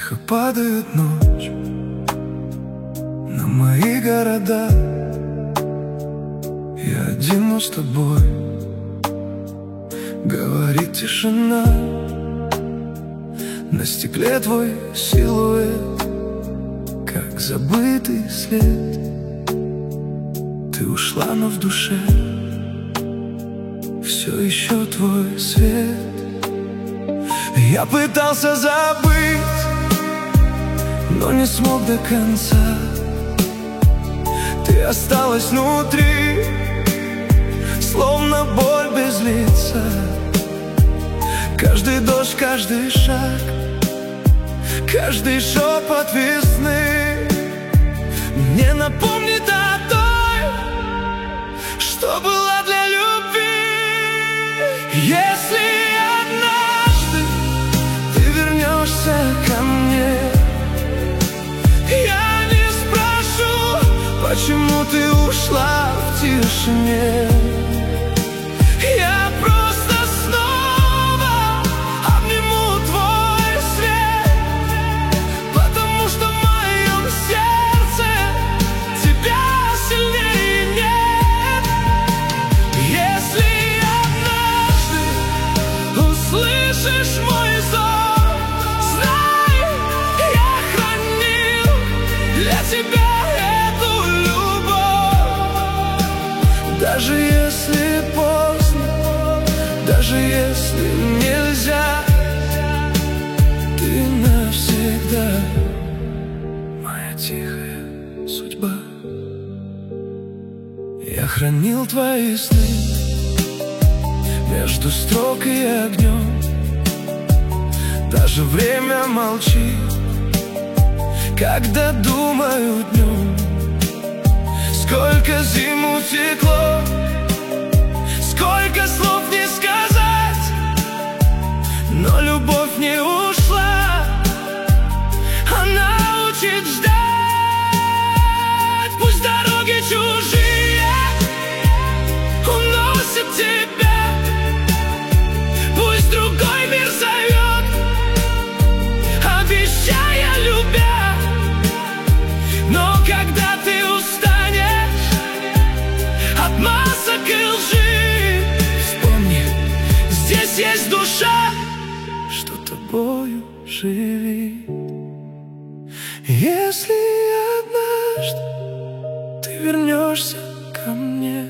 Тихо падает ночь на мои города. Я один, но с тобой говорит тишина. На стекле твой силуэт, как забытый след. Ты ушла, но в душе все еще твой свет. Я пытался забыть, но не смог до конца. Ты осталась внутри, словно боль без лица. Каждый дождь, каждый шаг, каждый шепот весны мне напомнит о той, что была для любви. Если однажды ты вернешься ко мне, я не спрошу, почему ты ушла в тишине. Я просто снова обниму твой свет, потому что в моем сердце тебя сильнее нет. Если однажды услышишь мой зов, знай, я хранил для тебя эту любовь. Даже если поздно, даже если нельзя, ты навсегда моя тихая судьба. Я хранил твои сны между строк и огнем. Даже время молчит, когда думаю днем. Сколько зим утекло, сколько слов не сказать, но любовь не ушла, она учит ждать. Пусть дороги чужие уносят тебя, пусть другой мир зовет, обещая любя. Но когда ты устанешь от масок и лжи, вспомни, здесь есть душа, что тобою живет. Если однажды ты вернешься ко мне,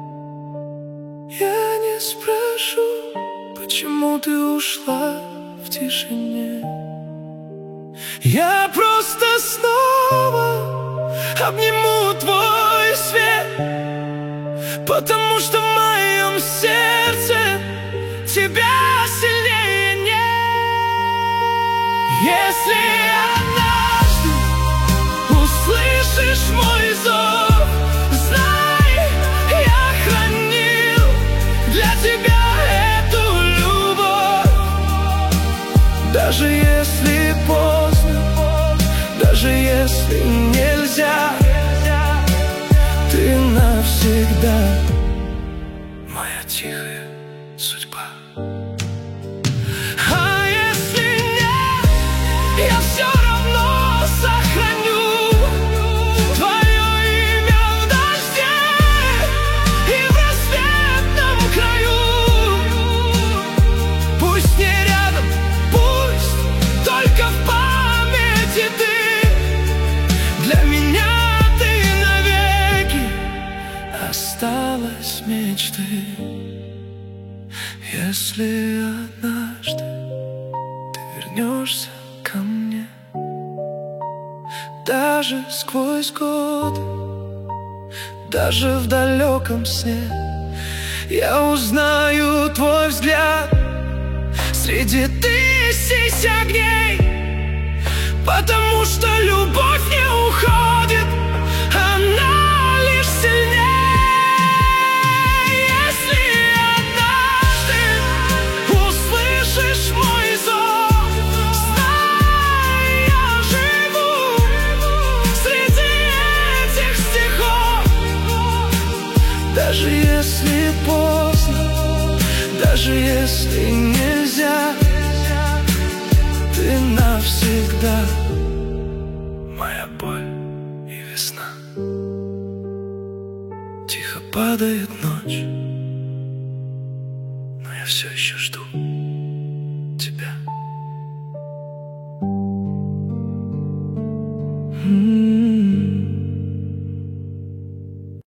я не спрошу, почему ты ушла в тишине. Я просто снова обниму твой свет, потому что в моем сердце тебя сильнее нет. Если однажды услышишь мой зов, знай, я хранил для тебя эту любовь. Даже если поздно, даже если нельзя, ты навсегда моя тихая судьба. А если нет, я все равно сохраню твое имя в дожде и в рассветном краю. Пусть не рядом, пусть только в памяти ты. Для меня ты навеки осталась мечтой. Если однажды ты вернешься ко мне, даже сквозь годы, даже в далеком сне, я узнаю твой взгляд среди тысяч огней, потому что любовь не уходит, она лишь сильнее. Если однажды услышишь мой зов, знай, я живу среди этих стихов. Даже если поздно, даже если нельзя, ты навсегда. Моя боль и весна. Тихо падает ночь, но я все еще жду.